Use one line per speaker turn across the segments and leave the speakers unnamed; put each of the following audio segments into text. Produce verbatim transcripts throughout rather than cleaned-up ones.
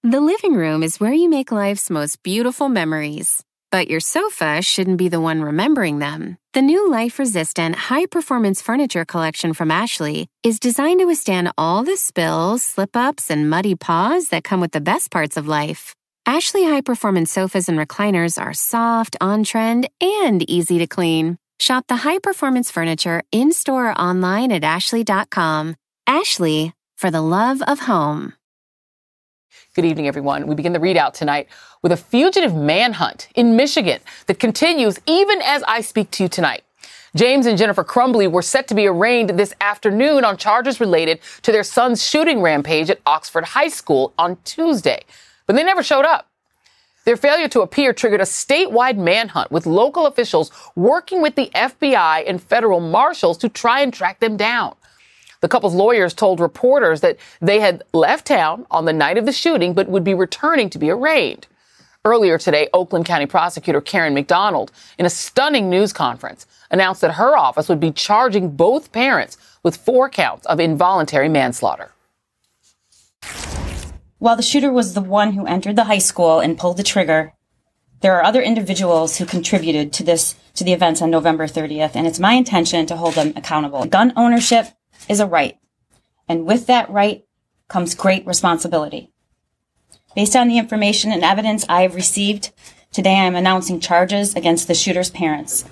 The living room is where you make life's most beautiful memories. But your sofa shouldn't be the one remembering them. The new life-resistant, high-performance furniture collection from Ashley is designed to withstand all the spills, slip-ups, and muddy paws that come with the best parts of life. Ashley high-performance sofas and recliners are soft, on-trend, and easy to clean. Shop the high-performance furniture in-store or online at ashley dot com. Ashley, for the love of home.
Good evening, everyone. We begin the readout tonight with a fugitive manhunt in Michigan that continues even as I speak to you tonight. James and Jennifer Crumbley were set to be arraigned this afternoon on charges related to their son's shooting rampage at Oxford High School on Tuesday, but they never showed up. Their failure to appear triggered a statewide manhunt with local officials working with the F B I and federal marshals to try and track them down. The couple's lawyers told reporters that they had left town on the night of the shooting, but would be returning to be arraigned. Earlier today, Oakland County Prosecutor Karen McDonald, in a stunning news conference, announced that her office would be charging both parents with four counts of involuntary manslaughter.
While the shooter was the one who entered the high school and pulled the trigger, there are other individuals who contributed to this, to the events on November thirtieth, and it's my intention to hold them accountable. Gun ownership is a right, and with that right comes great responsibility. Based on the information and evidence I have received, today I am announcing charges against the shooter's parents.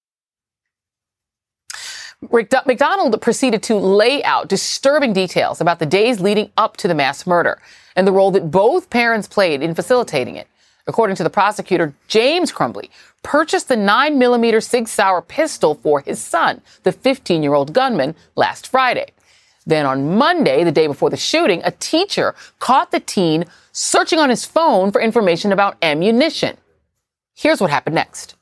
McDonald proceeded to lay out disturbing details about the days leading up to the mass murder and the role that both parents played in facilitating it. According to the prosecutor, James Crumbley purchased the nine millimeter Sig Sauer pistol for his son, the fifteen-year-old gunman, last Friday. Then on Monday, the day before the shooting, a teacher caught the teen searching on his phone for information about ammunition. Here's what happened next.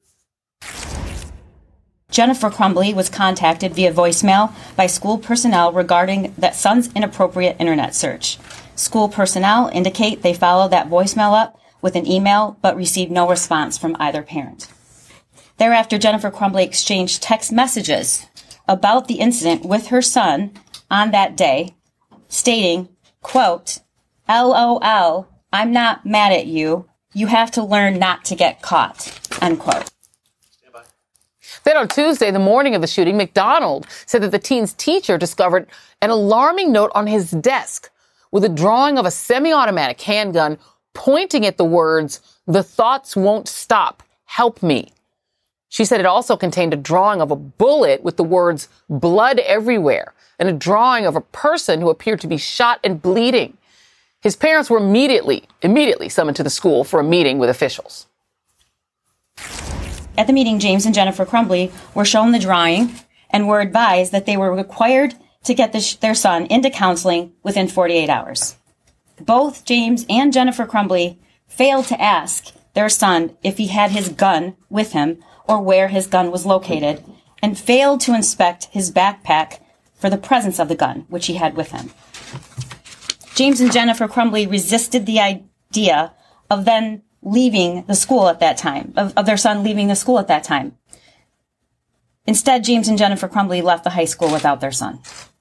Jennifer Crumbley was contacted via voicemail by school personnel regarding that son's inappropriate internet search. School personnel indicate they followed that voicemail up with an email, but received no response from either parent. Thereafter, Jennifer Crumbley exchanged text messages about the incident with her son on that day, stating, quote, L O L, I'm not mad at you. You have to learn not to get caught, unquote.
Then on Tuesday, the morning of the shooting, McDonald said that the teen's teacher discovered an alarming note on his desk with a drawing of a semi-automatic handgun pointing at the words, "The thoughts won't stop. Help me." She said it also contained a drawing of a bullet with the words, "Blood everywhere," and a drawing of a person who appeared to be shot and bleeding. His parents were immediately, immediately summoned to the school for a meeting with officials.
At the meeting, James and Jennifer Crumbley were shown the drawing and were advised that they were required to get the sh- their son into counseling within forty-eight hours. Both James and Jennifer Crumbley failed to ask their son if he had his gun with him or where his gun was located, and failed to inspect his backpack for the presence of the gun, which he had with him. James and Jennifer Crumbley resisted the idea of then leaving the school at that time, of, of their son leaving the school at that time. Instead, James and Jennifer Crumbley left the high school without their son.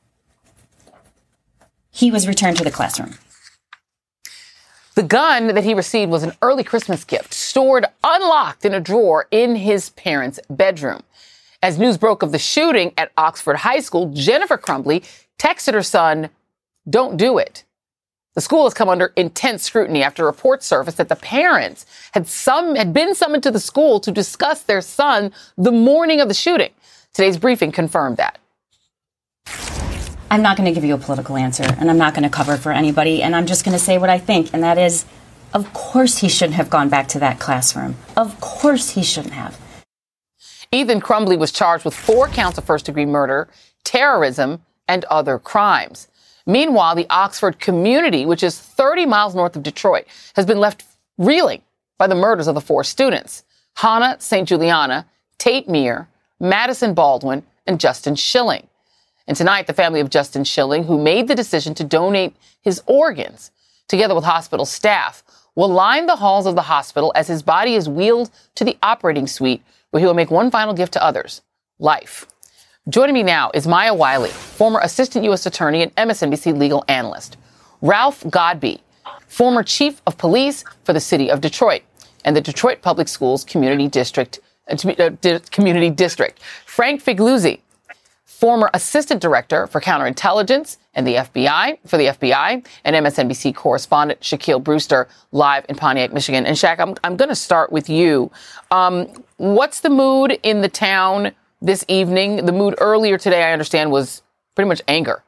He was returned to the classroom.
The gun that he received was an early Christmas gift, stored unlocked in a drawer in his parents' bedroom. As news broke of the shooting at Oxford High School, Jennifer Crumbley texted her son, "Don't do it." The school has come under intense scrutiny after reports surfaced that the parents had some had been summoned to the school to discuss their son the morning of the shooting. Today's briefing confirmed that.
I'm not going to give you a political answer, and I'm not going to cover for anybody, and I'm just going to say what I think, and that is, of course he shouldn't have gone back to that classroom. Of course he shouldn't have.
Ethan Crumbley was charged with four counts of first-degree murder, terrorism, and other crimes. Meanwhile, the Oxford community, which is thirty miles north of Detroit, has been left reeling by the murders of the four students: Hannah Saint Juliana, Tate Meir, Madison Baldwin, and Justin Schilling. And tonight, the family of Justin Schilling, who made the decision to donate his organs, together with hospital staff, will line the halls of the hospital as his body is wheeled to the operating suite, where he will make one final gift to others: life. Joining me now is Maya Wiley, former assistant U S attorney and M S N B C legal analyst. Ralph Godbee, former chief of police for the city of Detroit and the Detroit Public Schools Community District, uh, Community District. Frank Figliuzzi, former assistant director for counterintelligence and the F B I for the F B I, and M S N B C correspondent Shaquille Brewster, live in Pontiac, Michigan. And Shaq, I'm, I'm going to start with you. Um, what's the mood in the town this evening? The mood earlier today, I understand, was pretty much anger.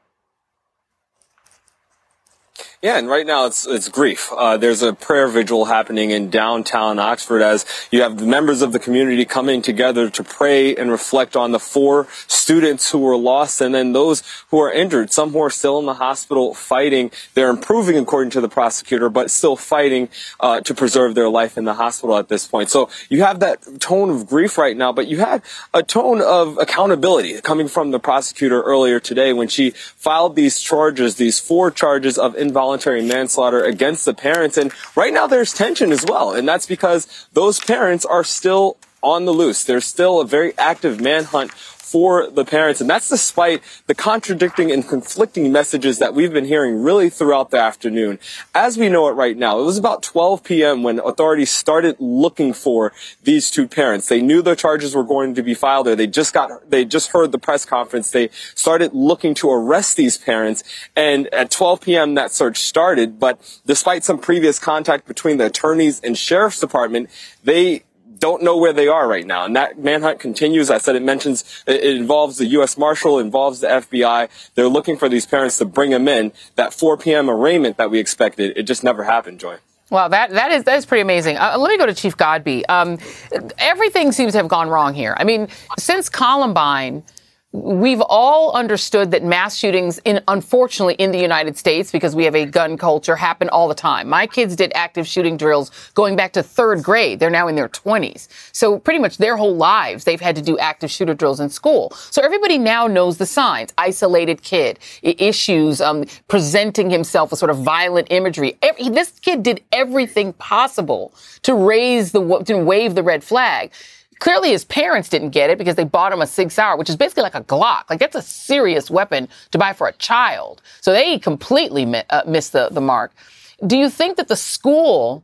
Yeah, and right now it's it's grief. Uh, there's a prayer vigil happening in downtown Oxford as you have the members of the community coming together to pray and reflect on the four students who were lost and then those who are injured, some who are still in the hospital fighting. They're improving according to the prosecutor, but still fighting uh, to preserve their life in the hospital at this point. So you have that tone of grief right now, but you had a tone of accountability coming from the prosecutor earlier today when she filed these charges, these four charges of involuntary Voluntary manslaughter against the parents. And right now there's tension as well. And that's because those parents are still on the loose. There's still a very active manhunt for the parents. And that's despite the contradicting and conflicting messages that we've been hearing really throughout the afternoon. As we know it right now, it was about twelve p.m. when authorities started looking for these two parents. They knew the charges were going to be filed, or they just got, they just heard the press conference. They started looking to arrest these parents. And at twelve p.m. that search started. But despite some previous contact between the attorneys and sheriff's department, they don't know where they are right now. And that manhunt continues. I said it mentions, it involves the U S Marshal, involves the F B I. They're looking for these parents to bring them in. That four p.m. arraignment that we expected, it just never happened, Joy.
Wow, that, that is that is pretty amazing. Uh, let me go to Chief Godbee. Um, everything seems to have gone wrong here. I mean, since Columbine, we've all understood that mass shootings, in, unfortunately, in the United States, because we have a gun culture, happen all the time. My kids did active shooting drills going back to third grade. They're now in their twenties. So pretty much their whole lives, they've had to do active shooter drills in school. So everybody now knows the signs. Isolated kid, issues, um, presenting himself with sort of violent imagery. Every, this kid did everything possible to raise the, to wave the red flag. Clearly, his parents didn't get it because they bought him a Sig Sauer, which is basically like a Glock. Like, that's a serious weapon to buy for a child. So they completely mi- uh, missed the, the mark. Do you think that the school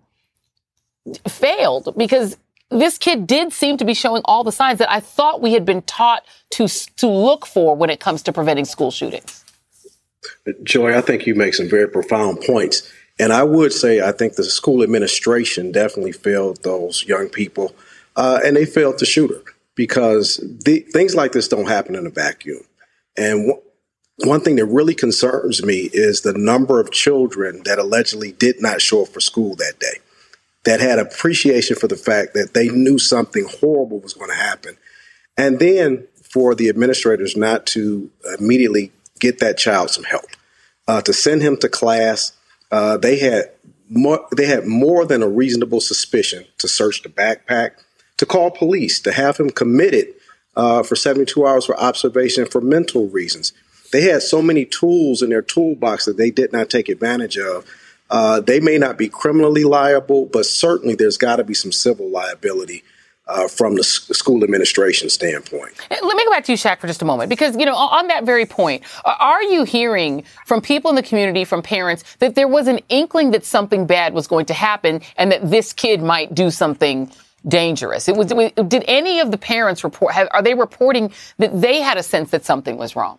failed? Because this kid did seem to be showing all the signs that I thought we had been taught to to look for when it comes to preventing school shootings.
Joy, I think you make some very profound points. And I would say I think the school administration definitely failed those young people. Uh, and they failed to shoot her because the, things like this don't happen in a vacuum. And w- one thing that really concerns me is the number of children that allegedly did not show up for school that day, that had appreciation for the fact that they knew something horrible was going to happen. And then for the administrators not to immediately get that child some help, uh, to send him to class. Uh, they had more, they had more than a reasonable suspicion to search the backpack, to call police, to have him committed uh, for seventy-two hours for observation for mental reasons. They had so many tools in their toolbox that they did not take advantage of. Uh, they may not be criminally liable, but certainly there's got to be some civil liability uh, from the s- school administration standpoint.
Let me go back to you, Shaq, for just a moment, because, you know, on that very point, are you hearing from people in the community, from parents, that there was an inkling that something bad was going to happen and that this kid might do something dangerous? It was. Did any of the parents report? Have, are they reporting that they had a sense that something was wrong?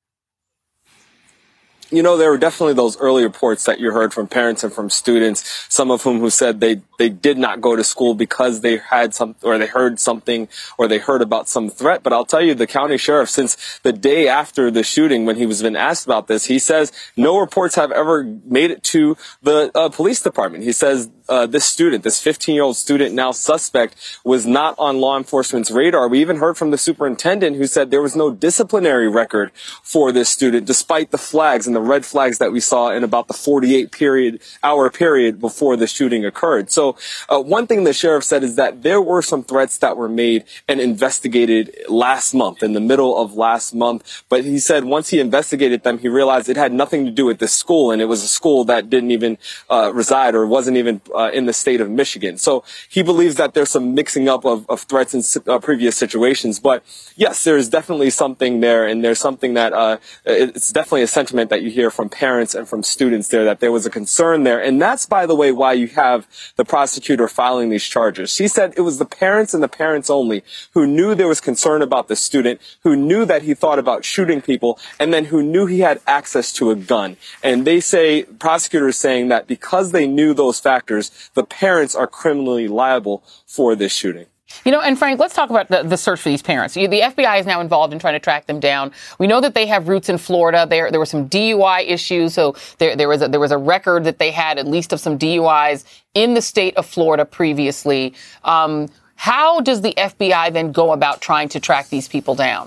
You know, there were definitely those early reports that you heard from parents and from students, some of whom who said they, they did not go to school because they had some, or they heard something, or they heard about some threat. But I'll tell you, the county sheriff, since the day after the shooting, when he was been asked about this, he says no reports have ever made it to the uh, police department. He says uh, this student, this fifteen-year-old student, now suspect, was not on law enforcement's radar. We even heard from the superintendent who said there was no disciplinary record for this student, despite the flags and the red flags that we saw in about the forty-eight period hour period before the shooting occurred. So uh, one thing the sheriff said is that there were some threats that were made and investigated last month, in the middle of last month. But he said once he investigated them, he realized it had nothing to do with this school, and it was a school that didn't even uh, reside or wasn't even uh, in the state of Michigan. So he believes that there's some mixing up of, of threats in uh, previous situations. But yes, there is definitely something there, and there's something that uh, it's definitely a sentiment that you hear from parents and from students there, that there was a concern there. And that's, by the way, why you have the prosecutor filing these charges. She said it was the parents and the parents only who knew there was concern about the student, who knew that he thought about shooting people, and then who knew he had access to a gun. And they say, prosecutors saying that because they knew those factors, the parents are criminally liable for this shooting.
You know, and Frank, let's talk about the, the search for these parents. The F B I is now involved in trying to track them down. We know that they have roots in Florida. There, there were some D U I issues, so there, there was a, there was a record that they had at least of some D U Is in the state of Florida previously. Um, how does the F B I then go about trying to track these people down?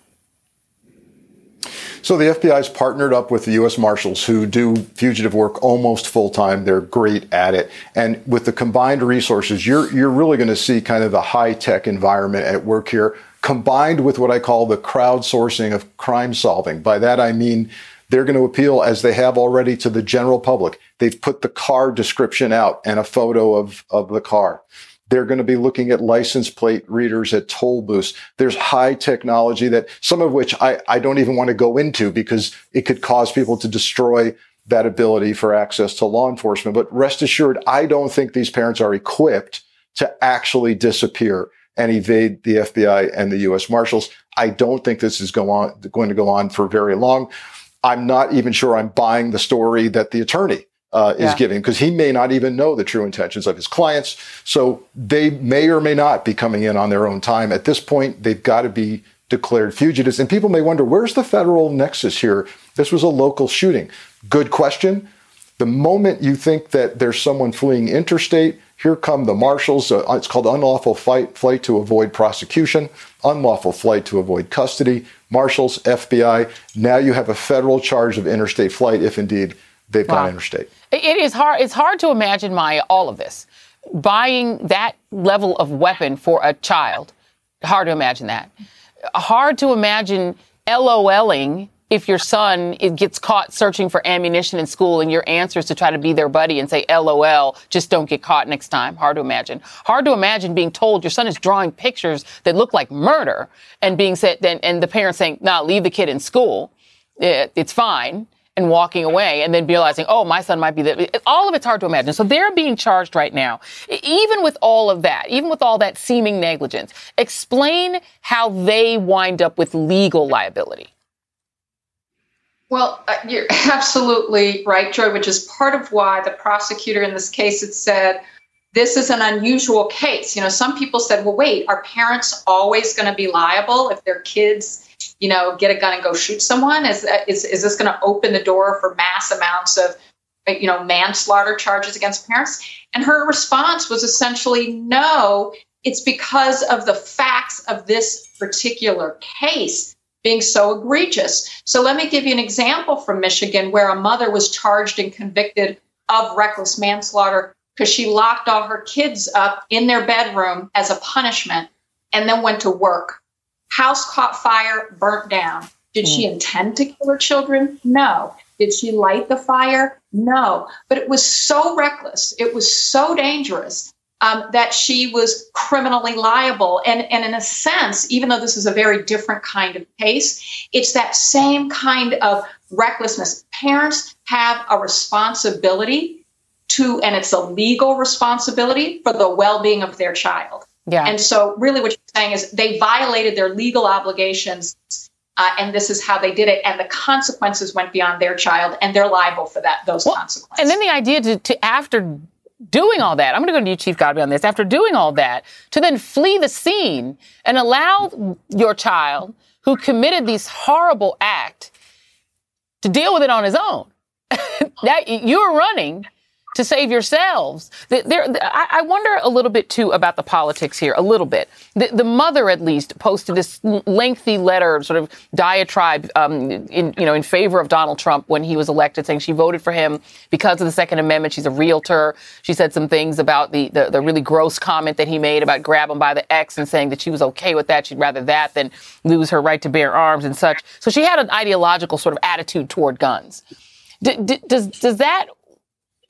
So the F B I has partnered up with the U S Marshals, who do fugitive work almost full time. They're great at it. And with the combined resources, you're you're really going to see kind of a high tech environment at work here, combined with what I call the crowdsourcing of crime solving. By that, I mean they're going to appeal, as they have already, to the general public. They've put the car description out and a photo of, of the car. They're going to be looking at license plate readers at toll booths. There's high technology that some of which I, I don't even want to go into because it could cause people to destroy that ability for access to law enforcement. But rest assured, I don't think these parents are equipped to actually disappear and evade the F B I and the U S Marshals. I don't think this is go on, going to go on for very long. I'm not even sure I'm buying the story that the attorney Uh, is yeah. giving, because he may not even know the true intentions of his clients. So they may or may not be coming in on their own time. At this point, they've got to be declared fugitives. And people may wonder, where's the federal nexus here? This was a local shooting. Good question. The moment you think that there's someone fleeing interstate, here come the marshals. Uh, it's called unlawful flight, flight to avoid prosecution, unlawful flight to avoid custody, marshals, F B I. Now you have a federal charge of interstate flight if indeed they've wow. gone interstate.
It is hard. It's hard to imagine, Maya, all of this. Buying that level of weapon for a child. Hard to imagine that. Hard to imagine LOLing if your son it gets caught searching for ammunition in school and your answer is to try to be their buddy and say, LOL, just don't get caught next time. Hard to imagine. Hard to imagine being told your son is drawing pictures that look like murder and being said, and, and the parents saying, nah, leave the kid in school. It, it's fine. And walking away and then realizing, oh, my son might be the, all of it's hard to imagine. So they're being charged right now. Even with all of that, even with all that seeming negligence, explain how they wind up with legal liability.
Well, uh, you're absolutely right, Joy, which is part of why the prosecutor in this case had said, this is an unusual case. You know, some people said, well, wait, are parents always going to be liable if their kids, you know, get a gun and go shoot someone? Is is, is this going to open the door for mass amounts of, you know, manslaughter charges against parents? And her response was essentially, no, it's because of the facts of this particular case being so egregious. So let me give you an example from Michigan where a mother was charged and convicted of reckless manslaughter because she locked all her kids up in their bedroom as a punishment and then went to work. House caught fire, burnt down. Did mm. she intend to kill her children? No. Did she light the fire? No. But it was so reckless. It was so dangerous um, that she was criminally liable. And, and in a sense, even though this is a very different kind of case, it's that same kind of recklessness. Parents have a responsibility to, and it's a legal responsibility for the well-being of their child. Yeah. And so really what you're saying is they violated their legal obligations, uh, and this is how they did it. And the consequences went beyond their child, and they're liable for that, those well, consequences.
And then the idea to, to after doing all that, I'm going to go to you, Chief Godbee, on this, after doing all that, to then flee the scene and allow your child who committed these horrible acts to deal with it on his own. Now you're running to save yourselves. There, I wonder a little bit, too, about the politics here, a little bit. The, the mother, at least, posted this lengthy letter, sort of diatribe um, in, you know, in favor of Donald Trump when he was elected, saying she voted for him because of the Second Amendment. She's a realtor. She said some things about the, the, the really gross comment that he made about grab him by the X and saying that she was okay with that. She'd rather that than lose her right to bear arms and such. So she had an ideological sort of attitude toward guns. D- d- does, does that...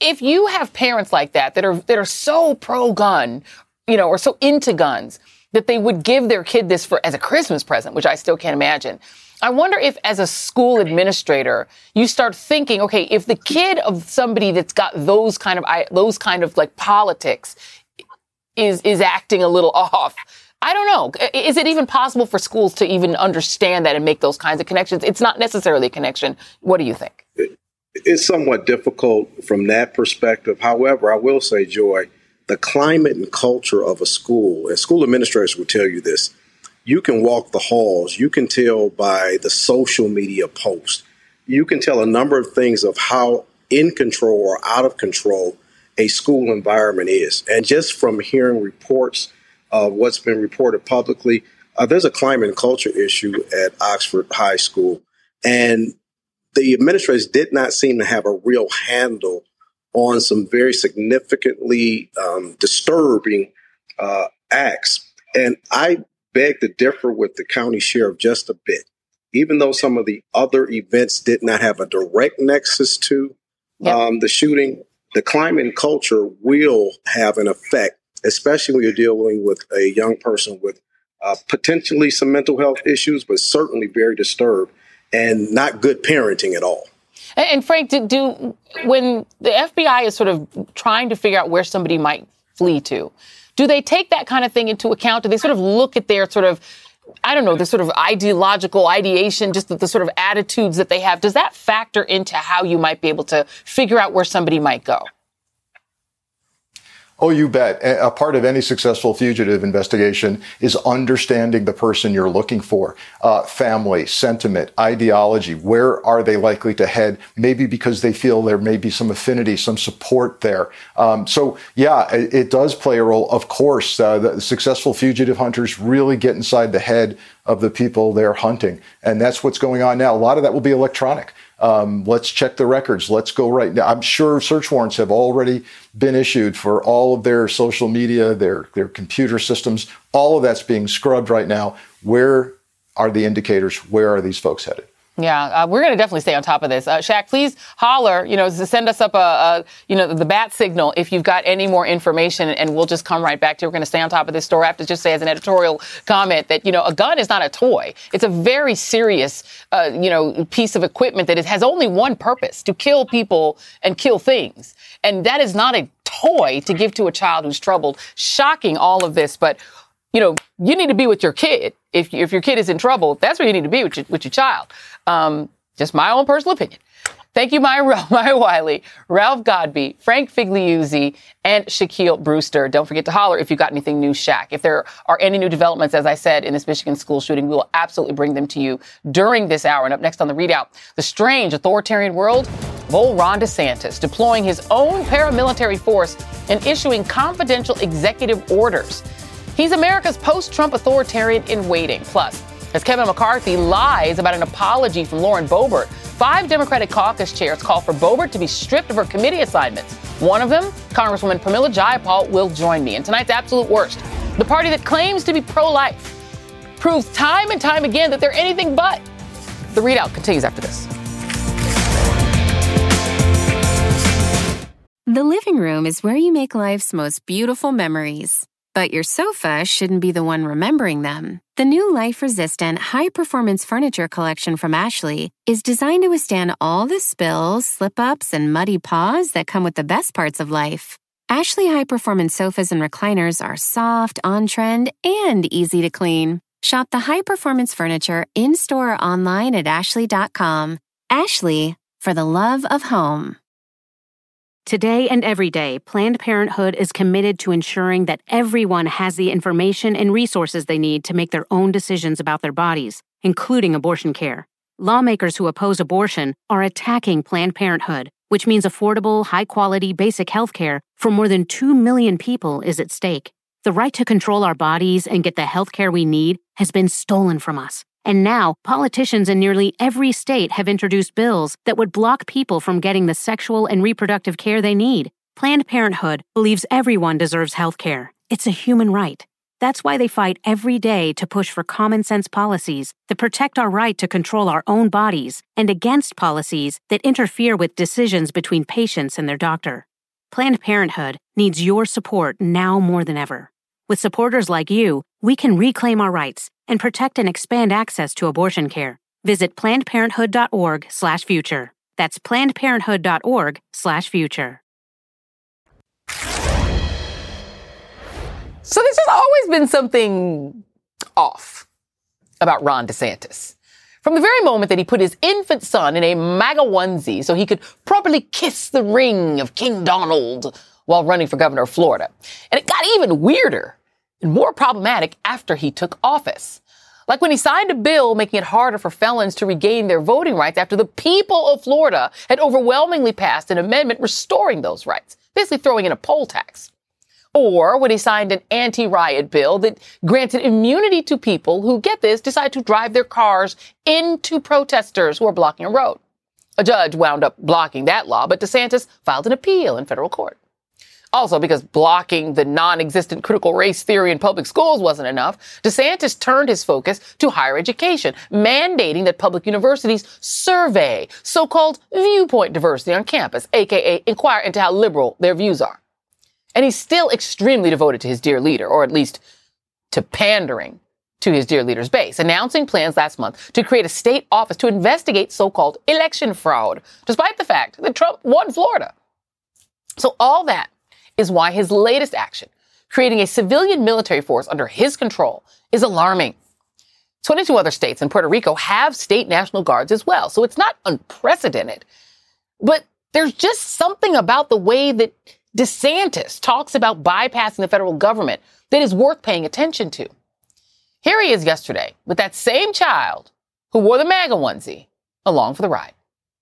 if you have parents like that, that are that are so pro-gun, you know, or so into guns, that they would give their kid this for as a Christmas present, which I still can't imagine. I wonder if, as a school administrator, you start thinking, okay, if the kid of somebody that's got those kind of those kind of like politics is is acting a little off, I don't know. Is it even possible for schools to even understand that and make those kinds of connections? It's not necessarily a connection. What do you think?
It's somewhat difficult from that perspective. However, I will say, Joy, the climate and culture of a school, and school administrators will tell you this, you can walk the halls. You can tell by the social media posts. You can tell a number of things of how in control or out of control a school environment is. And just from hearing reports of what's been reported publicly, uh, there's a climate and culture issue at Oxford High School. And the administrators did not seem to have a real handle on some very significantly um, disturbing uh, acts. And I beg to differ with the county sheriff just a bit. Even though some of the other events did not have a direct nexus to yep. um, the shooting, the climate and culture will have an effect, especially when you're dealing with a young person with uh, potentially some mental health issues, but certainly very disturbed and not good parenting at all.
And, and Frank, do, do when the F B I is sort of trying to figure out where somebody might flee to, do they take that kind of thing into account? Do they sort of look at their sort of, I don't know, the sort of ideological ideation, just the, the sort of attitudes that they have? Does that factor into how you might be able to figure out where somebody might go?
Oh, you bet. A part of any successful fugitive investigation is understanding the person you're looking for. Uh, family, sentiment, ideology. Where are they likely to head? Maybe because they feel there may be some affinity, some support there. Um, so, yeah, it, it does play a role. Of course, uh, the successful fugitive hunters really get inside the head of the people they're hunting. And that's what's going on now. A lot of that will be electronic. Um, let's check the records. Let's go right now. I'm sure search warrants have already been issued for all of their social media, their, their computer systems. All of that's being scrubbed right now. Where are the indicators? Where are these folks headed?
Yeah, uh, we're going to definitely stay on top of this. Uh, Shaq, please holler, you know, send us up a, a, you know, the bat signal if you've got any more information, and we'll just come right back to you. We're going to stay on top of this story. I have to just say as an editorial comment that, you know, a gun is not a toy. It's a very serious, uh, you know, piece of equipment that it has only one purpose, to kill people and kill things. And that is not a toy to give to a child who's troubled. Shocking, all of this. But, you know, you need to be with your kid. If, if your kid is in trouble, that's where you need to be with your, with your child. Um, just my own personal opinion. Thank you, Maya, Maya Wiley, Ralph Godbee, Frank Figliuzzi, and Shaquille Brewster. Don't forget to holler if you got anything new, Shaq. If there are any new developments, as I said, in this Michigan school shooting, we will absolutely bring them to you during this hour. And up next on the Readout, the strange authoritarian world of old Ron DeSantis deploying his own paramilitary force and issuing confidential executive orders. He's America's post-Trump authoritarian in waiting. Plus, as Kevin McCarthy lies about an apology from Lauren Boebert, five Democratic caucus chairs call for Boebert to be stripped of her committee assignments. One of them, Congresswoman Pramila Jayapal, will join me. And tonight's absolute worst, the party that claims to be pro-life proves time and time again that they're anything but. The Readout continues after this.
The living room is where you make life's most beautiful memories. But your sofa shouldn't be the one remembering them. The new life-resistant, high-performance furniture collection from Ashley is designed to withstand all the spills, slip-ups, and muddy paws that come with the best parts of life. Ashley high-performance sofas and recliners are soft, on-trend, and easy to clean. Shop the high-performance furniture in-store or online at ashley dot com. Ashley, for the love of home.
Today and every day, Planned Parenthood is committed to ensuring that everyone has the information and resources they need to make their own decisions about their bodies, including abortion care. Lawmakers who oppose abortion are attacking Planned Parenthood, which means affordable, high-quality, basic health care for more than two million people is at stake. The right to control our bodies and get the health care we need has been stolen from us. And now, politicians in nearly every state have introduced bills that would block people from getting the sexual and reproductive care they need. Planned Parenthood believes everyone deserves health care. It's a human right. That's why they fight every day to push for common-sense policies that protect our right to control our own bodies and against policies that interfere with decisions between patients and their doctor. Planned Parenthood needs your support now more than ever. With supporters like you, we can reclaim our rights and protect and expand access to abortion care. Visit plannedparenthood.org slash future. That's plannedparenthood.org slash future.
So there's just always been something off about Ron DeSantis. From the very moment that he put his infant son in a MAGA onesie so he could properly kiss the ring of King Donald while running for governor of Florida. And it got even weirder and more problematic after he took office. Like when he signed a bill making it harder for felons to regain their voting rights after the people of Florida had overwhelmingly passed an amendment restoring those rights, basically throwing in a poll tax. Or when he signed an anti-riot bill that granted immunity to people who, get this, decide to drive their cars into protesters who are blocking a road. A judge wound up blocking that law, but DeSantis filed an appeal in federal court. Also, because blocking the non-existent critical race theory in public schools wasn't enough, DeSantis turned his focus to higher education, mandating that public universities survey so-called viewpoint diversity on campus, aka inquire into how liberal their views are. And he's still extremely devoted to his dear leader, or at least to pandering to his dear leader's base, announcing plans last month to create a state office to investigate so-called election fraud, despite the fact that Trump won Florida. So all that is why his latest action, creating a civilian military force under his control, is alarming. twenty-two other states and Puerto Rico have state National Guards as well, so it's not unprecedented. But there's just something about the way that DeSantis talks about bypassing the federal government that is worth paying attention to. Here he is yesterday with that same child who wore the MAGA onesie along for the ride.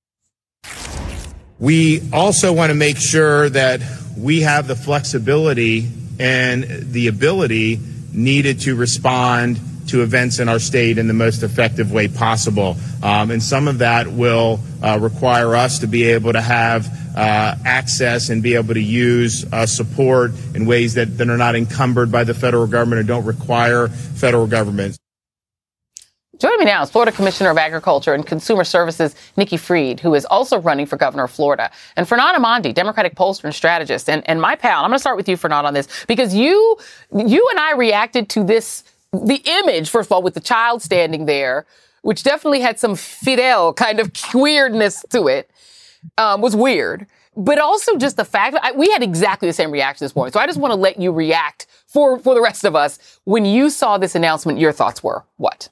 We also want to make sure that we have the flexibility and the ability needed to respond to events in our state in the most effective way possible. Um, and some of that will uh, require us to be able to have uh, access and be able to use uh, support in ways that, that are not encumbered by the federal government or don't require federal government.
Joining me now is Florida Commissioner of Agriculture and Consumer Services, Nikki Fried, who is also running for governor of Florida, and Fernand Amandi, Democratic pollster and strategist. And, and my pal, I'm going to start with you, Fernand, on this, because you, you and I reacted to this, the image, first of all, with the child standing there, which definitely had some Fidel kind of weirdness to it, um, was weird. But also just the fact that I, we had exactly the same reaction this morning. So I just want to let you react for, for the rest of us. When you saw this announcement, your thoughts were what?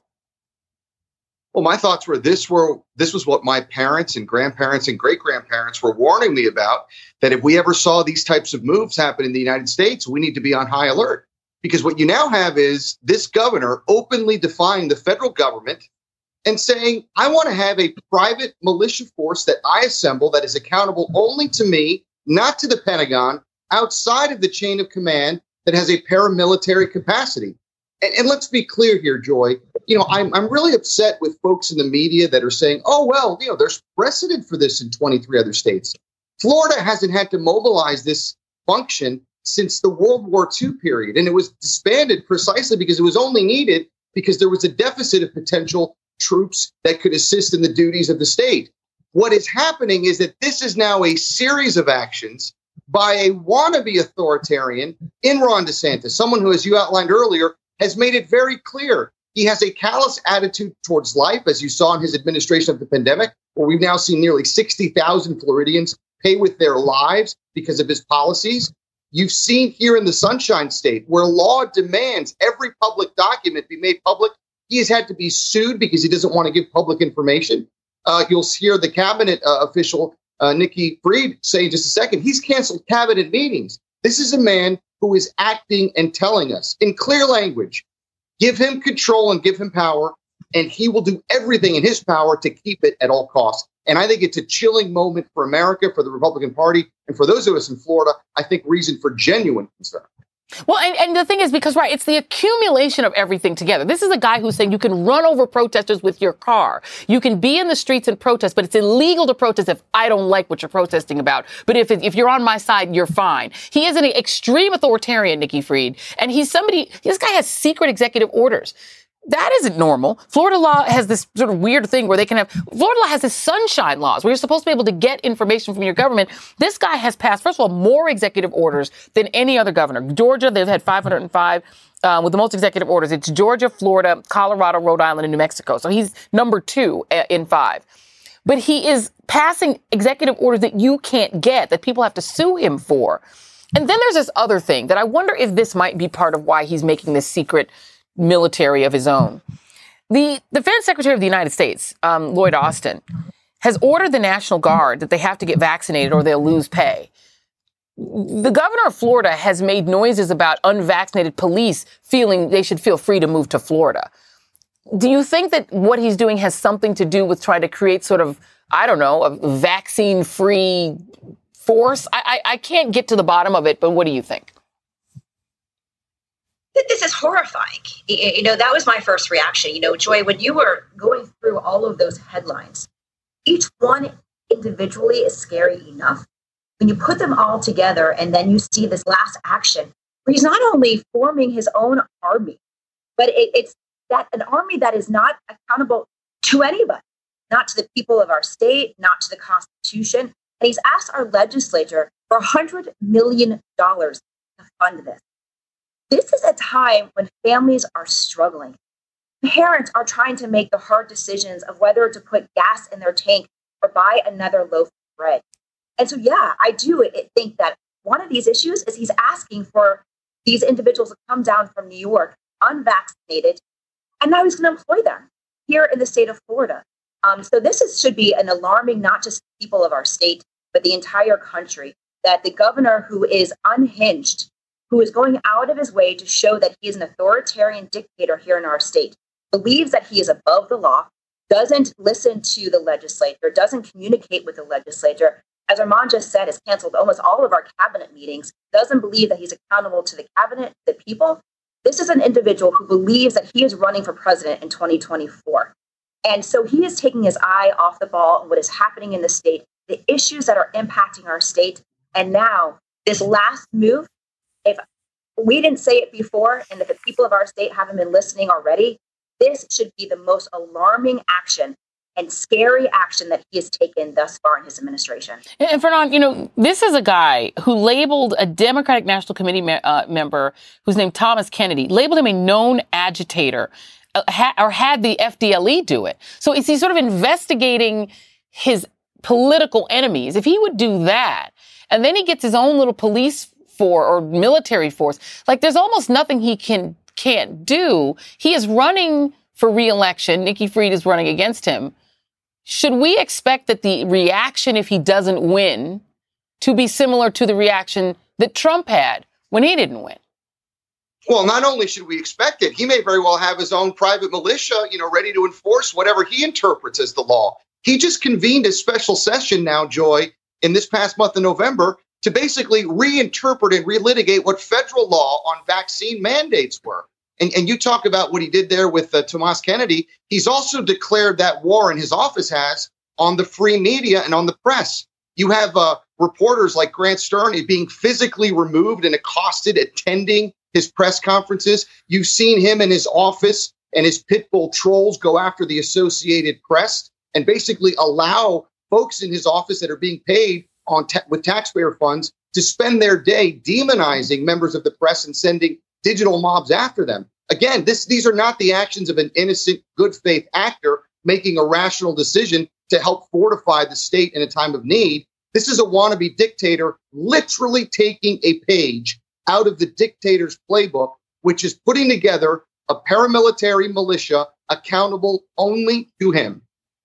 Well, my thoughts were this were this was what my parents and grandparents and great-grandparents were warning me about, that if we ever saw these types of moves happen in the United States, we need to be on high alert. Because what you now have is this governor openly defying the federal government and saying, I want to have a private militia force that I assemble that is accountable only to me, not to the Pentagon, outside of the chain of command that has a paramilitary capacity. And, and let's be clear here, Joy. You know, I'm I'm really upset with folks in the media that are saying, oh, well, you know, there's precedent for this in twenty-three other states. Florida hasn't had to mobilize this function since the World War Two period. And it was disbanded precisely because it was only needed because there was a deficit of potential troops that could assist in the duties of the state. What is happening is that this is now a series of actions by a wannabe authoritarian in Ron DeSantis, someone who, as you outlined earlier, has made it very clear he has a callous attitude towards life, as you saw in his administration of the pandemic, where we've now seen nearly sixty thousand Floridians pay with their lives because of his policies. You've seen here in the Sunshine State, where law demands every public document be made public, he has had to be sued because he doesn't want to give public information. Uh, you'll hear the cabinet uh, official, uh, Nikki Fried, say in just a second, he's canceled cabinet meetings. This is a man who is acting and telling us in clear language, give him control and give him power, and he will do everything in his power to keep it at all costs. And I think it's a chilling moment for America, for the Republican Party, and for those of us in Florida, I think reason for genuine concern.
Well, and, and the thing is, because, right, it's the accumulation of everything together. This is a guy who's saying you can run over protesters with your car. You can be in the streets and protest, but it's illegal to protest if I don't like what you're protesting about. But if it, if you're on my side, you're fine. He is an extreme authoritarian, Nikki Fried, and he's somebody, this guy has secret executive orders. That isn't normal. Florida law has this sort of weird thing where they can have, Florida law has this sunshine laws where you're supposed to be able to get information from your government. This guy has passed, first of all, more executive orders than any other governor. Georgia, they've had five hundred five uh, with the most executive orders. It's Georgia, Florida, Colorado, Rhode Island, and New Mexico. So he's number two in five. But he is passing executive orders that you can't get, that people have to sue him for. And then there's this other thing that I wonder if this might be part of why he's making this secret military of his own. The Defense Secretary of the United States, um, Lloyd Austin, has ordered the National Guard that they have to get vaccinated or they'll lose pay. The governor of Florida has made noises about unvaccinated police feeling they should feel free to move to Florida. Do you think that what he's doing has something to do with trying to create sort of, I don't know, a vaccine-free force? I, I, I can't get to the bottom of it, but what do you think?
This is horrifying. You know, that was my first reaction. You know, Joy, when you were going through all of those headlines, each one individually is scary enough. When you put them all together and then you see this last action, where he's not only forming his own army, but it, it's that an army that is not accountable to anybody, not to the people of our state, not to the Constitution. And he's asked our legislature for one hundred million dollars to fund this. This is a time when families are struggling. Parents are trying to make the hard decisions of whether to put gas in their tank or buy another loaf of bread. And so, yeah, I do think that one of these issues is he's asking for these individuals to come down from New York unvaccinated, and now he's going to employ them here in the state of Florida. Um, so this is, should be an alarming, not just people of our state, but the entire country, that the governor who is unhinged, who is going out of his way to show that he is an authoritarian dictator here in our state, believes that he is above the law, doesn't listen to the legislature, doesn't communicate with the legislature, as Armand just said, has canceled almost all of our cabinet meetings, doesn't believe that he's accountable to the cabinet, the people. This is an individual who believes that he is running for president in twenty twenty-four. And so he is taking his eye off the ball on what is happening in the state, the issues that are impacting our state. And now this last move, if we didn't say it before, and if the people of our state haven't been listening already, this should be the most alarming action and scary action that he has taken thus far in his administration.
And Fernand, you know, this is a guy who labeled a Democratic National Committee me- uh, member who's named Thomas Kennedy, labeled him a known agitator, uh, ha- or had the F D L E do it. So is he sort of investigating his political enemies? If he would do that, and then he gets his own little police force or military force, like there's almost nothing he can can't do. He is running for re-election. Nikki Fried is running against him. Should we expect that the reaction, if he doesn't win, to be similar to the reaction that Trump had when he didn't win?
Well, not only should we expect it, he may very well have his own private militia, you know, ready to enforce whatever he interprets as the law. He just convened a special session now, Joy, in this past month of November to basically reinterpret and relitigate what federal law on vaccine mandates were. And, and you talk about what he did there with uh, Thomas Kennedy. He's also declared that war, and his office has, on the free media and on the press. You have uh, reporters like Grant Stern being physically removed and accosted attending his press conferences. You've seen him in his office and his pit bull trolls go after the Associated Press and basically allow folks in his office that are being paid on ta- with taxpayer funds to spend their day demonizing members of the press and sending digital mobs after them. Again, this, these are not the actions of an innocent, good faith actor making a rational decision to help fortify the state in a time of need. This is a wannabe dictator literally taking a page out of the dictator's playbook, which is putting together a paramilitary militia accountable only to him.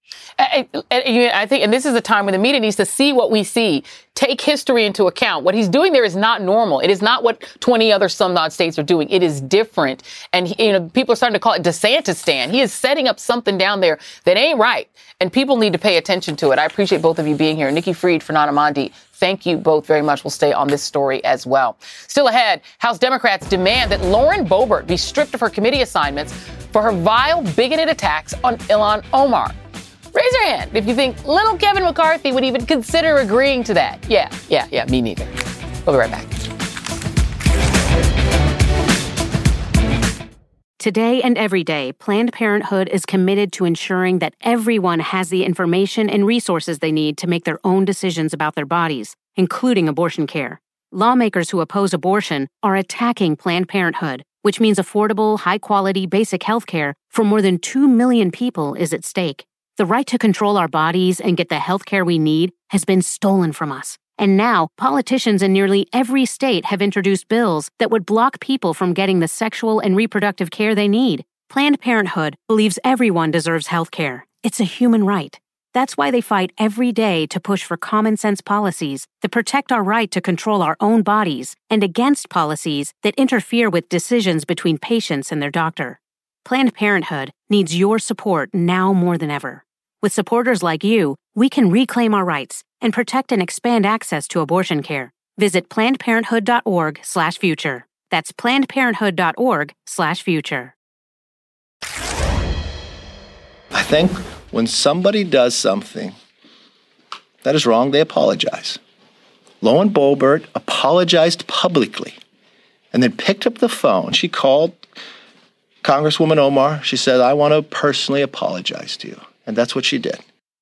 I, I think, and this is a time when the media needs to see what we see, take history into account. What he's doing there is not normal. It is not what twenty other some odd states are doing. It is different. And, you know, people are starting to call it DeSantistan. He is setting up something down there that ain't right. And people need to pay attention to it. I appreciate both of you being here. Nikki Fried, Fernand Amandi, thank you both very much. We'll stay on this story as well. Still ahead, House Democrats demand that Lauren Boebert be stripped of her committee assignments for her vile, bigoted attacks on Ilhan Omar. Raise your hand if you think little Kevin McCarthy would even consider agreeing to that. Yeah, yeah, yeah, me neither. We'll be right back.
Today and every day, Planned Parenthood is committed to ensuring that everyone has the information and resources they need to make their own decisions about their bodies, including abortion care. Lawmakers who oppose abortion are attacking Planned Parenthood, which means affordable, high-quality, basic health care for more than two million people is at stake. The right to control our bodies and get the health care we need has been stolen from us. And now, politicians in nearly every state have introduced bills that would block people from getting the sexual and reproductive care they need. Planned Parenthood believes everyone deserves health care. It's a human right. That's why they fight every day to push for common-sense policies that protect our right to control our own bodies and against policies that interfere with decisions between patients and their doctor. Planned Parenthood needs your support now more than ever. With supporters like you, we can reclaim our rights and protect and expand access to abortion care. Visit plannedparenthood.org slash future. That's plannedparenthood.org slash future.
I think when somebody does something that is wrong, they apologize. Lauren Boebert apologized publicly and then picked up the phone. She called Congresswoman Omar. She said, I want to personally apologize to you. And that's what she did.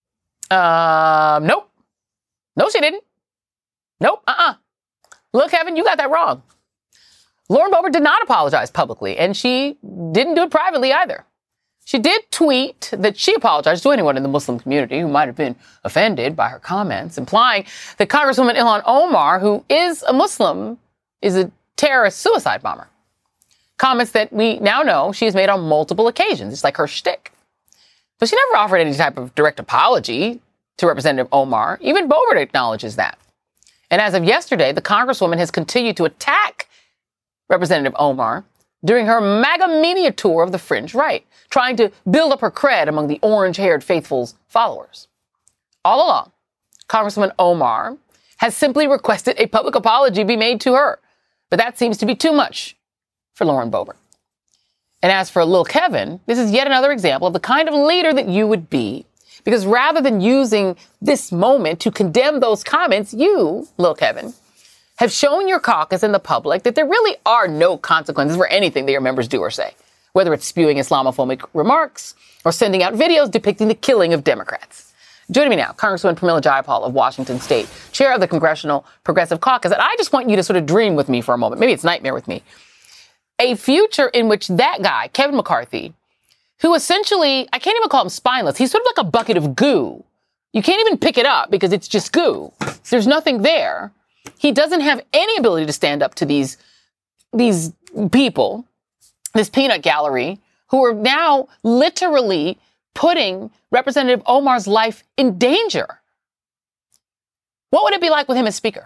Um, nope. No, she didn't. Nope. Uh-uh. Look, Kevin, you got that wrong. Lauren Boebert did not apologize publicly, and she didn't do it privately either. She did tweet that she apologized to anyone in the Muslim community who might have been offended by her comments, implying that Congresswoman Ilhan Omar, who is a Muslim, is a terrorist suicide bomber. Comments that we now know she has made on multiple occasions. It's like her shtick. But she never offered any type of direct apology to Representative Omar. Even Boebert acknowledges that. And as of yesterday, the Congresswoman has continued to attack Representative Omar during her MAGA media tour of the fringe right, trying to build up her cred among the orange-haired faithful's followers. All along, Congresswoman Omar has simply requested a public apology be made to her. But that seems to be too much for Lauren Boebert. And as for Lil Kevin, this is yet another example of the kind of leader that you would be. Because rather than using this moment to condemn those comments, you, Lil Kevin, have shown your caucus and the public that there really are no consequences for anything that your members do or say, whether it's spewing Islamophobic remarks or sending out videos depicting the killing of Democrats. Joining me now, Congresswoman Pramila Jayapal of Washington State, chair of the Congressional Progressive Caucus. And I just want you to sort of dream with me for a moment. Maybe it's nightmare with me. A future in which that guy, Kevin McCarthy, who essentially, I can't even call him spineless. He's sort of like a bucket of goo. You can't even pick it up because it's just goo. There's nothing there. He doesn't have any ability to stand up to these, these people, this peanut gallery, who are now literally putting Representative Omar's life in danger. What would it be like with him as Speaker?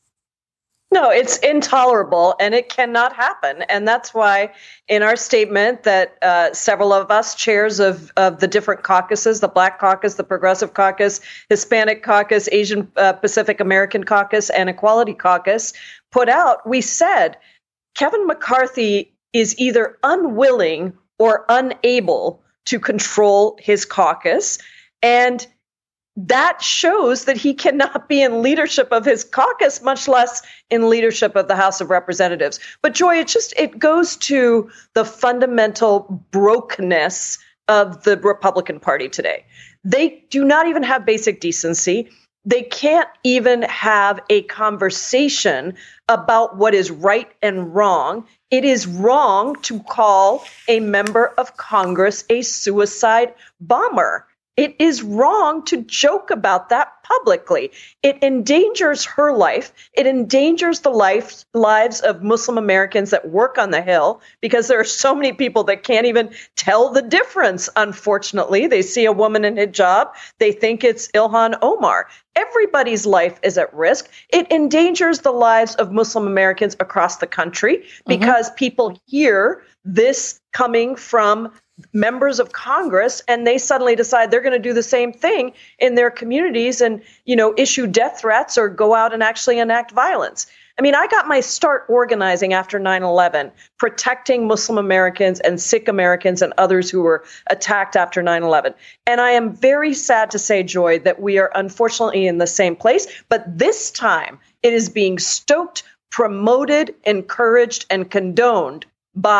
No, it's intolerable and it cannot happen. And that's why in our statement that uh, several of us, chairs of, of the different caucuses, the Black Caucus, the Progressive Caucus, Hispanic Caucus, Asian uh, Pacific American Caucus, and Equality Caucus, put out, we said, Kevin McCarthy is either unwilling or unable to control his caucus. And that shows that he cannot be in leadership of his caucus, much less in leadership of the House of Representatives. But Joy, it just, it goes to the fundamental brokenness of the Republican Party today. They do not even have basic decency. They can't even have a conversation about what is right and wrong. It is wrong to call a member of Congress a suicide bomber. It is wrong to joke about that publicly. It endangers her life. It endangers the life, lives of Muslim Americans that work on the Hill, because there are so many people that can't even tell the difference, unfortunately. They see a woman in hijab, they think it's Ilhan Omar. Everybody's life is at risk. It endangers the lives of Muslim Americans across the country because mm-hmm. people hear this coming from members of Congress, and they suddenly decide they're going to do the same thing in their communities and, you know, issue death threats or go out and actually enact violence. I mean, I got my start organizing after nine eleven, protecting Muslim Americans and Sikh Americans and others who were attacked after nine eleven. And I am very sad to say, Joy, that we are unfortunately in the same place. But this time it is being stoked, promoted, encouraged, and condoned by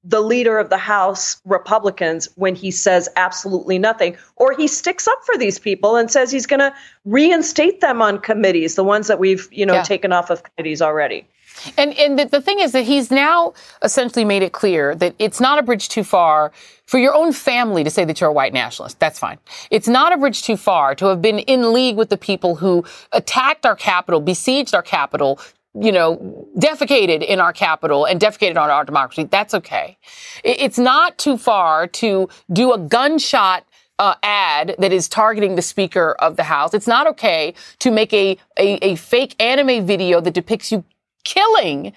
the leader of the House Republicans when he says absolutely nothing, or he sticks up for these people and says he's going to reinstate them on committees, the ones that we've, you know, yeah. taken off of committees already.
And and the, the thing is that he's now essentially made it clear that it's not a bridge too far for your own family to say that you're a white nationalist. That's fine. It's not a bridge too far to have been in league with the people who attacked our Capitol, besieged our Capitol, you know, defecated in our Capitol and defecated on our democracy. That's okay. It's not too far to do a gunshot Uh, ad that is targeting the Speaker of the House. It's not okay to make a, a, a fake anime video that depicts you killing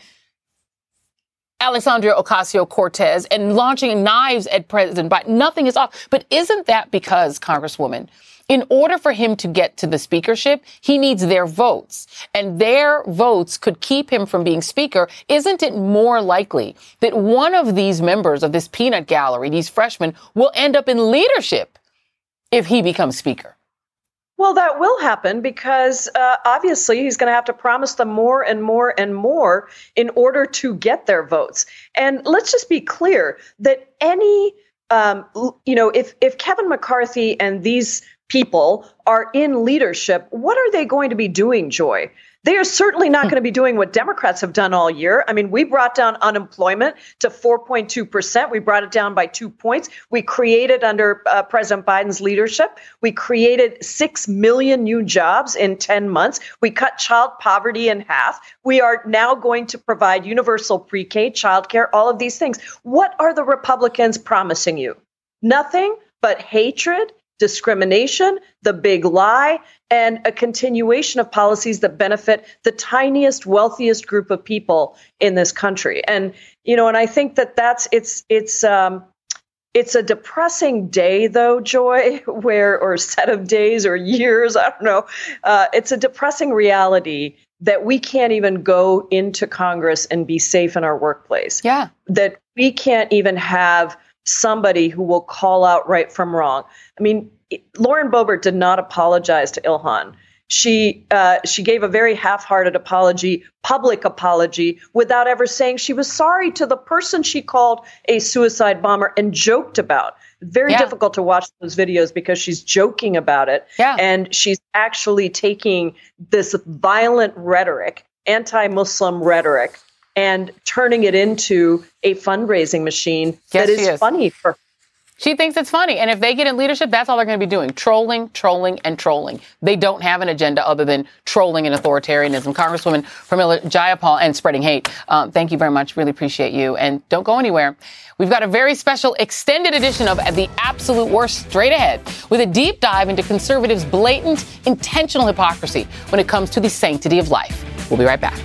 Alexandria Ocasio-Cortez and launching knives at President Biden. Nothing is off. But isn't that because, Congresswoman, in order for him to get to the speakership, he needs their votes. And their votes could keep him from being speaker. Isn't it more likely that one of these members of this peanut gallery, these freshmen, will end up in leadership if he becomes speaker?
Well, that will happen because uh, obviously he's going to have to promise them more and more and more in order to get their votes. And let's just be clear that any, um, you know, if, if Kevin McCarthy and these people are in leadership, what are they going to be doing, Joy? They are certainly not going to be doing what Democrats have done all year. I mean, we brought down unemployment to four point two percent. We brought it down by two points. We created under uh, President Biden's leadership, we created six million new jobs in ten months. We cut child poverty in half. We are now going to provide universal pre-K, childcare, all of these things. What are the Republicans promising you? Nothing but hatred, discrimination, the big lie, and a continuation of policies that benefit the tiniest, wealthiest group of people in this country. And, you know, and I think that that's, it's, it's, um, it's a depressing day, though, Joy, where, or set of days or years, I don't know. Uh, it's a depressing reality that we can't even go into Congress and be safe in our workplace.
Yeah.
That we can't even have somebody who will call out right from wrong. I mean, Lauren Boebert did not apologize to Ilhan. She uh, she gave a very half-hearted apology, public apology, without ever saying she was sorry to the person she called a suicide bomber and joked about. Very yeah. difficult to watch those videos because she's joking about it.
Yeah.
And she's actually taking this violent rhetoric, anti-Muslim rhetoric, and turning it into a fundraising machine yes, that is, is funny for her.
She thinks it's funny. And if they get in leadership, that's all they're going to be doing. Trolling, trolling, and trolling. They don't have an agenda other than trolling and authoritarianism. Congresswoman Pramila Jayapal, and spreading hate. Um, thank you very much. Really appreciate you. And don't go anywhere. We've got a very special extended edition of The Absolute Worst straight ahead with a deep dive into conservatives' blatant, intentional hypocrisy when it comes to the sanctity of life. We'll be right back.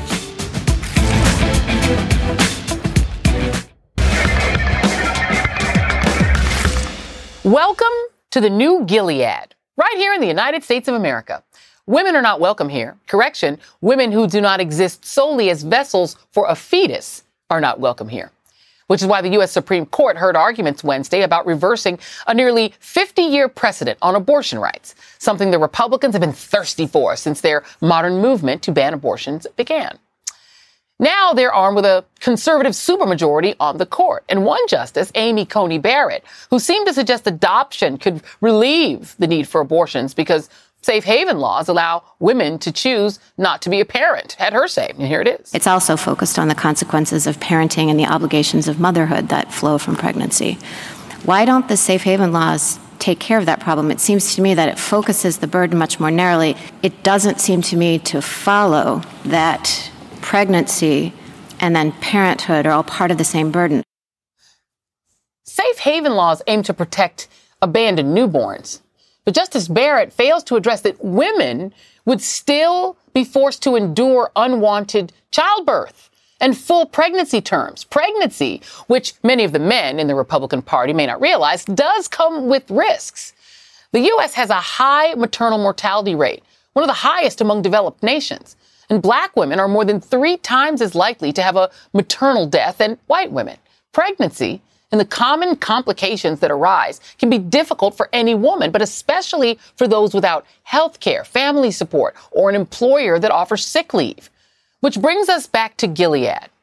Welcome to the new Gilead, right here in the United States of America. Women are not welcome here. Correction, women who do not exist solely as vessels for a fetus are not welcome here. Which is why the U S Supreme Court heard arguments Wednesday about reversing a nearly fifty-year precedent on abortion rights, something the Republicans have been thirsty for since their modern movement to ban abortions began. Now they're armed with a conservative supermajority on the court. And one justice, Amy Coney Barrett, who seemed to suggest adoption could relieve the need for abortions because safe haven laws allow women to choose not to be a parent, had her say. And here it is.
It's also focused on the consequences of parenting and the obligations of motherhood that flow from pregnancy. Why don't the safe haven laws take care of that problem? It seems to me that it focuses the burden much more narrowly. It doesn't seem to me to follow that pregnancy and then parenthood are all part of the same burden.
Safe haven laws aim to protect abandoned newborns. But Justice Barrett fails to address that women would still be forced to endure unwanted childbirth and full pregnancy terms. Pregnancy, which many of the men in the Republican Party may not realize, does come with risks. The U S has a high maternal mortality rate, one of the highest among developed nations. And black women are more than three times as likely to have a maternal death than white women. Pregnancy and the common complications that arise can be difficult for any woman, but especially for those without health care, family support, or an employer that offers sick leave. Which brings us back to Gilead.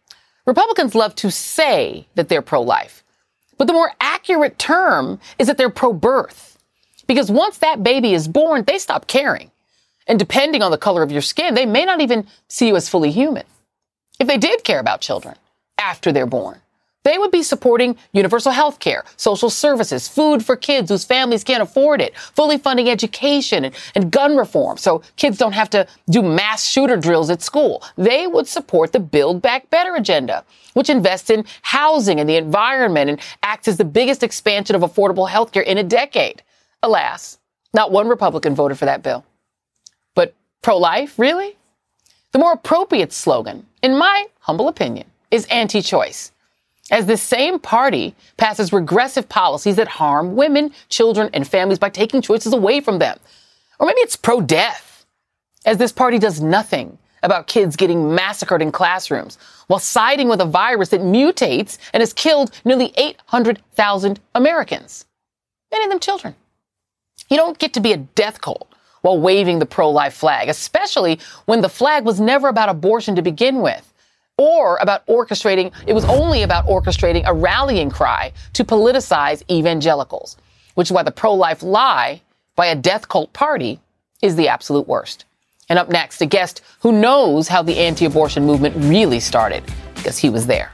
Republicans love to say that they're pro-life, but the more accurate term is that they're pro-birth. Because once that baby is born, they stop caring. And depending on the color of your skin, they may not even see you as fully human. If they did care about children after they're born, they would be supporting universal health care, social services, food for kids whose families can't afford it, fully funding education and, and gun reform so kids don't have to do mass shooter drills at school. They would support the Build Back Better agenda, which invests in housing and the environment and acts as the biggest expansion of affordable health care in a decade. Alas, not one Republican voted for that bill. But pro-life, really? The more appropriate slogan, in my humble opinion, is anti-choice. As this same party passes regressive policies that harm women, children, and families by taking choices away from them. Or maybe it's pro-death, as this party does nothing about kids getting massacred in classrooms while siding with a virus that mutates and has killed nearly eight hundred thousand Americans, many of them children. You don't get to be a death cult while waving the pro-life flag, especially when the flag was never about abortion to begin with. Or about orchestrating, it was only about orchestrating a rallying cry to politicize evangelicals, which is why the pro-life lie by a death cult party is the absolute worst. And up next, a guest who knows how the anti-abortion movement really started, because he was there.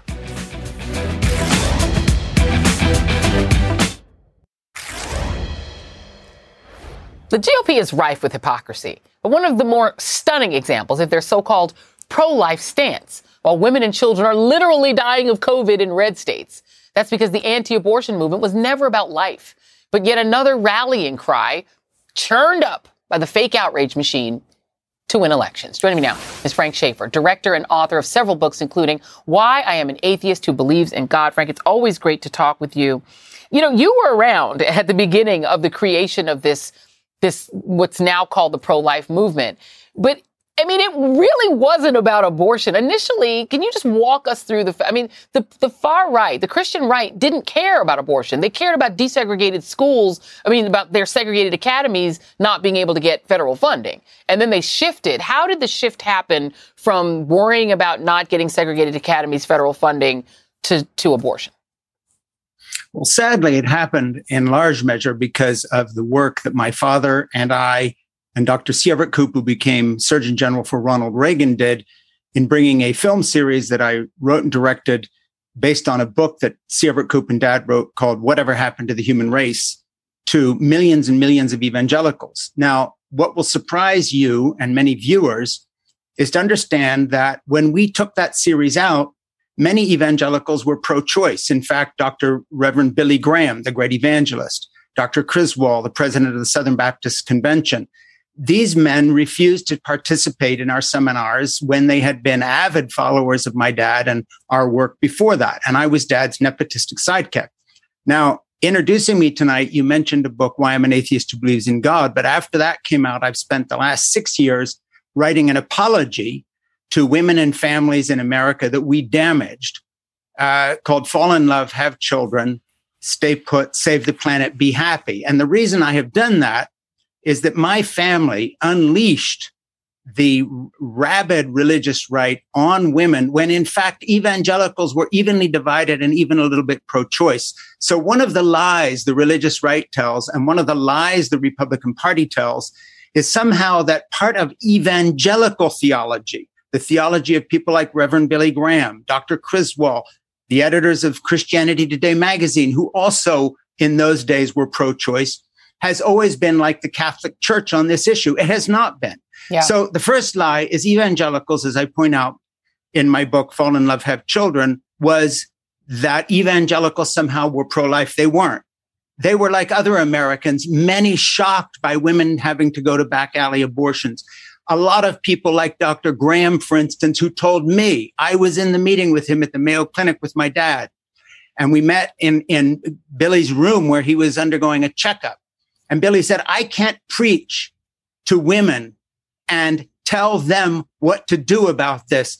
The G O P is rife with hypocrisy, but one of the more stunning examples is their so-called pro-life stance, while women and children are literally dying of COVID in red states. That's because the anti-abortion movement was never about life, but yet another rallying cry churned up by the fake outrage machine to win elections. Joining me now is Frank Schaeffer, director and author of several books, including Why I Am an Atheist Who Believes in God. Frank, it's always great to talk with you. You know, you were around at the beginning of the creation of this, this what's now called the pro-life movement, but I mean, it really wasn't about abortion. Initially, can you just walk us through the, I mean, the, the far right, the Christian right didn't care about abortion. They cared about desegregated schools. I mean, about their segregated academies not being able to get federal funding. And then they shifted. How did the shift happen from worrying about not getting segregated academies federal funding to, to abortion?
Well, sadly, it happened in large measure because of the work that my father and I and Doctor C. Everett Koop, who became Surgeon General for Ronald Reagan, did in bringing a film series that I wrote and directed based on a book that C. Everett Koop and Dad wrote called Whatever Happened to the Human Race to millions and millions of evangelicals. Now, what will surprise you and many viewers is to understand that when we took that series out, many evangelicals were pro-choice. In fact, Doctor Reverend Billy Graham, the great evangelist, Doctor Criswell, the president of the Southern Baptist Convention, these men refused to participate in our seminars when they had been avid followers of my dad and our work before that. And I was Dad's nepotistic sidekick. Now, introducing me tonight, you mentioned a book, Why I'm an Atheist Who Believes in God. But after that came out, I've spent the last six years writing an apology to women and families in America that we damaged, uh, called Fall in Love, Have Children, Stay Put, Save the Planet, Be Happy. And the reason I have done that is that my family unleashed the rabid religious right on women when, in fact, evangelicals were evenly divided and even a little bit pro-choice. So one of the lies the religious right tells and one of the lies the Republican Party tells is somehow that part of evangelical theology, the theology of people like Reverend Billy Graham, Doctor Criswell, the editors of Christianity Today magazine, who also in those days were pro-choice, has always been like the Catholic Church on this issue. It has not been. Yeah. So the first lie is evangelicals, as I point out in my book, Fall in Love, Have Children, was that evangelicals somehow were pro-life. They weren't. They were like other Americans, many shocked by women having to go to back alley abortions. A lot of people like Doctor Graham, for instance, who told me, I was in the meeting with him at the Mayo Clinic with my dad. And we met in, in Billy's room where he was undergoing a checkup. And Billy said, I can't preach to women and tell them what to do about this.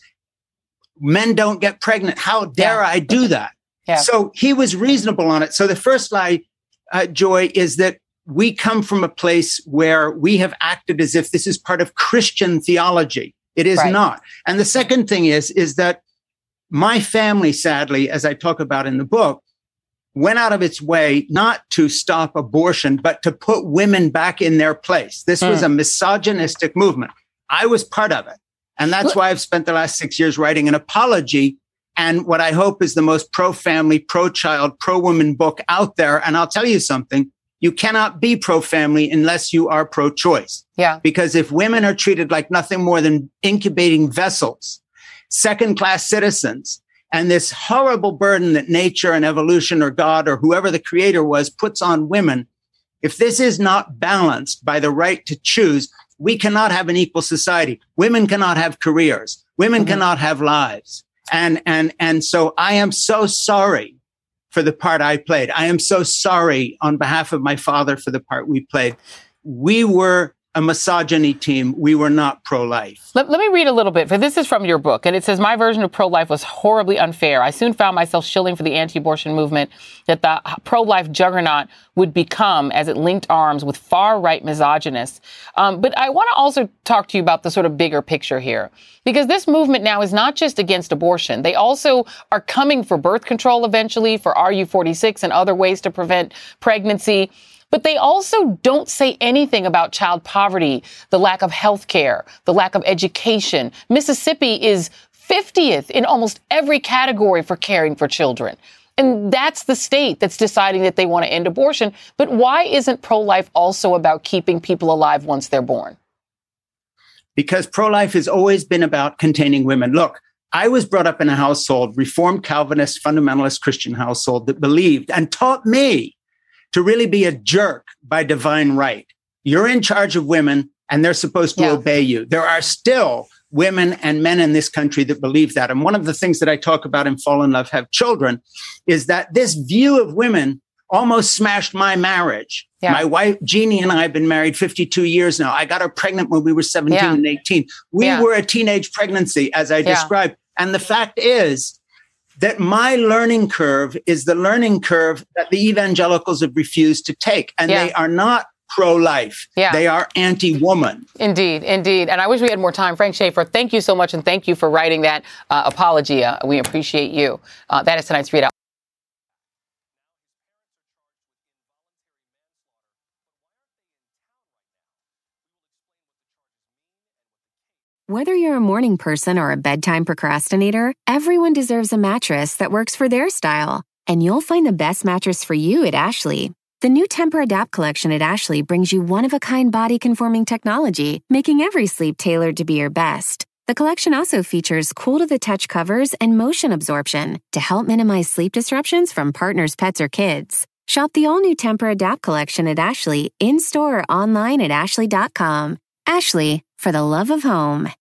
Men don't get pregnant. How dare yeah. I do that? Yeah. So he was reasonable on it. So the first lie, uh, Joy, is that we come from a place where we have acted as if this is part of Christian theology. It is right. not. And the second thing is, is that my family, sadly, as I talk about in the book, went out of its way not to stop abortion, but to put women back in their place. This mm. was a misogynistic movement. I was part of it. And that's why I've spent the last six years writing an apology and what I hope is the most pro-family, pro-child, pro-woman book out there. And I'll tell you something, you cannot be pro-family unless you are pro-choice.
Yeah.
Because if women are treated like nothing more than incubating vessels, second-class citizens, and this horrible burden that nature and evolution or God or whoever the creator was puts on women, if this is not balanced by the right to choose, we cannot have an equal society. Women cannot have careers. Women mm-hmm. cannot have lives. And, and, and so I am so sorry for the part I played. I am so sorry on behalf of my father for the part we played. We were a misogyny team. We were not pro-life.
Let, let me read a little bit. For this is from your book, and it says, my version of pro-life was horribly unfair. I soon found myself shilling for the anti-abortion movement that the pro-life juggernaut would become as it linked arms with far-right misogynists. Um, but I want to also talk to you about the sort of bigger picture here, because this movement now is not just against abortion. They also are coming for birth control eventually, for R U forty-six and other ways to prevent pregnancy. But they also don't say anything about child poverty, the lack of health care, the lack of education. Mississippi is fiftieth in almost every category for caring for children. And that's the state that's deciding that they want to end abortion. But why isn't pro-life also about keeping people alive once they're born?
Because pro-life has always been about containing women. Look, I was brought up in a household, Reformed Calvinist, fundamentalist Christian household that believed and taught me to really be a jerk by divine right. You're in charge of women and they're supposed to yeah. obey you. There are still women and men in this country that believe that. And one of the things that I talk about in Fall in Love, Have Children is that this view of women almost smashed my marriage. Yeah. My wife, Jeannie, and I have been married fifty-two years now. I got her pregnant when we were seventeen yeah. and eighteen. We yeah. were a teenage pregnancy, as I yeah. described. And the fact is, that my learning curve is the learning curve that the evangelicals have refused to take. And yeah. they are not pro-life. Yeah. They are anti-woman.
Indeed, indeed. And I wish we had more time. Frank Schaeffer, thank you so much. And thank you for writing that uh, apology. Uh, we appreciate you. Uh, that is tonight's Read Out.
Whether you're a morning person or a bedtime procrastinator, everyone deserves a mattress that works for their style. And you'll find the best mattress for you at Ashley. The new Tempur-Adapt collection at Ashley brings you one-of-a-kind body-conforming technology, making every sleep tailored to be your best. The collection also features cool-to-the-touch covers and motion absorption to help minimize sleep disruptions from partners, pets, or kids. Shop the all-new Tempur-Adapt collection at Ashley, in-store or online at ashley dot com. Ashley, for the love of home.